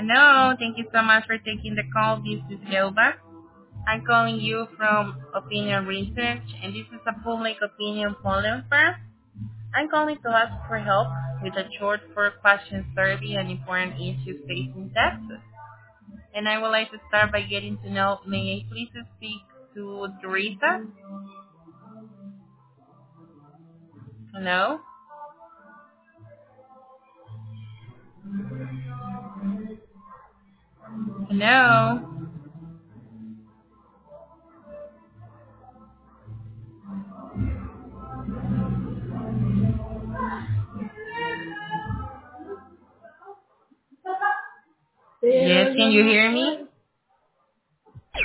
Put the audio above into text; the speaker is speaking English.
No, thank you so much for taking the call. This is Elba. I'm calling you from Opinion Research, and this is a public opinion polling firm. I'm calling to ask for help with a short four-question survey on important issues facing Texas. And I would like to start by getting to know, may I please speak to Teresa? Hello? Hello? Yes, can you hear me?